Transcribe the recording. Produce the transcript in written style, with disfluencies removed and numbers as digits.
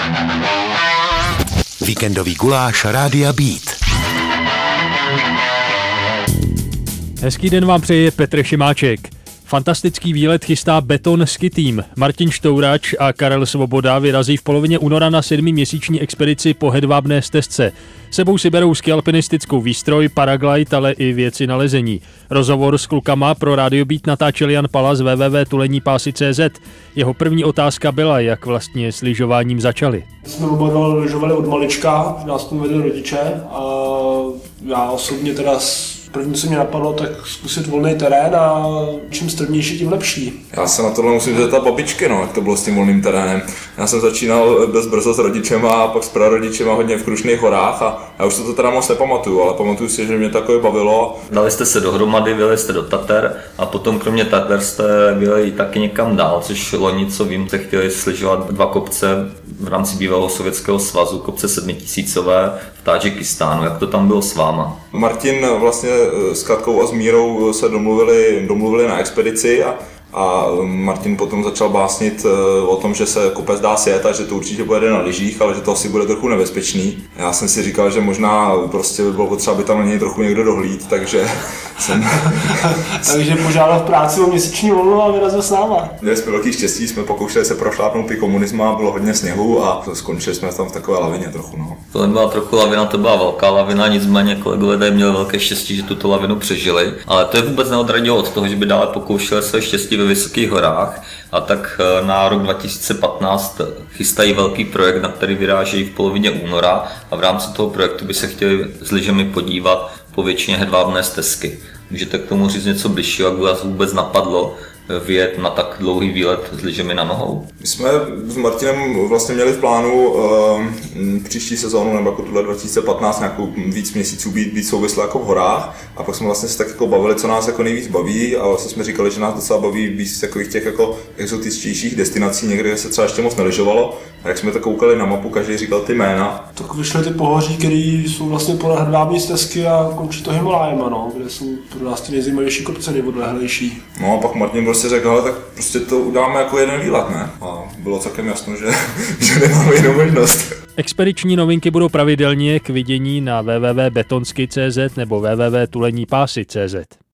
Víkendový guláš Rádia Beat. Hezký den vám přeje Petr Šimáček. Fantastický výlet chystá Beton Ski Team. Martin Štourač a Karel Svoboda vyrazí v polovině února na 7měsíční expedici po hedvábné stezce. Sebou si berou skialpinistickou výstroj, paraglide, ale i věci na lezení. Rozhovor s klukama pro Radio Beat natáčel Jan Pala z www.tulenípásy.cz. Jeho první otázka byla, jak vlastně s lyžováním začali. Jsme oba dva lyžovali od malička, nás tomu vedli rodiče a já osobně teda první, co mě napadlo, tak zkusit volný terén a čím strmější, tím lepší. Já se na tohle musím zeptat babičky, jak to bylo s tím volným terénem. Já jsem začínal dost brzo s rodičema a pak s prarodičema hodně v Krušných horách a já už se to teda moc nepamatuju, ale pamatuju si, že mě takové bavilo. Dali jste se dohromady, vyjeli jste do Tater a potom kromě Tater jste vyjeli taky někam dál, což loni, co vím, jste chtěli slyžovat 2 kopce v rámci bývalého Sovětského svazu, kopce 7000 v Tádžikistánu. Jak to tam bylo s váma? Martin vlastně s Katkou a s Mírou se domluvili na expedici a Martin potom začal básnit o tom, že se kopec dá sjet a že to určitě pojede na lyžích, ale že to asi bude trochu nebezpečný. Já jsem si říkal, že možná prostě by bylo potřeba, aby tam na něj trochu někdo dohlíd, takže jsem... Takže požádal v práci o měsíční volno a vyrazil s náma. Měli jsme velký štěstí, jsme pokoušeli se prošlápnout ty komunisma, bylo hodně sněhu a skončili jsme tam v takové lavině trochu. No. To nebyla trochu lavina, to byla velká lavina, nicméně kolegové tady měli velké štěstí, že tuto lavinu přežili, ale to je vůbec neodradilo od toho, že by dále pokoušeli své štěstí ve Vysokých horách, a tak na rok 2015 chystají velký projekt, na který vyrážejí v polovině února a v rámci toho projektu by se chtěli s lyžemi podívat po většině hedvábné stezky. Můžete k tomu říct něco bližšího, jak vás vůbec napadlo vyjet na tak dlouhý výlet s lyžemi na nohou? My jsme s Martinem vlastně měli v plánu příští sezónu nebo jako tuhle 2015 nějakou víc měsíců být souvislé jako v horách a pak jsme vlastně se tak jako bavili, co nás jako nejvíc baví a vlastně jsme říkali, že nás docela baví víc z takových těch jako exotičtějších destinací, někde, kde se třeba ještě moc nelyžovalo. A jak jsme to koukali na mapu, každý říkal ty jména. Tak vyšly ty pohoří, které jsou vlastně po hedvábní stezky a končí to Himalájema, no, kde jsou pro nás ty nejzajímavější kopce, nejodlehlejší. No a pak Martin prostě řekl, ale tak prostě to udáme jako jeden výlet, ne? A bylo celkem jasno, že nemáme jinou možnost. Expediční novinky budou pravidelně k vidění na www.betonsky.cz nebo www.tulenípásy.cz.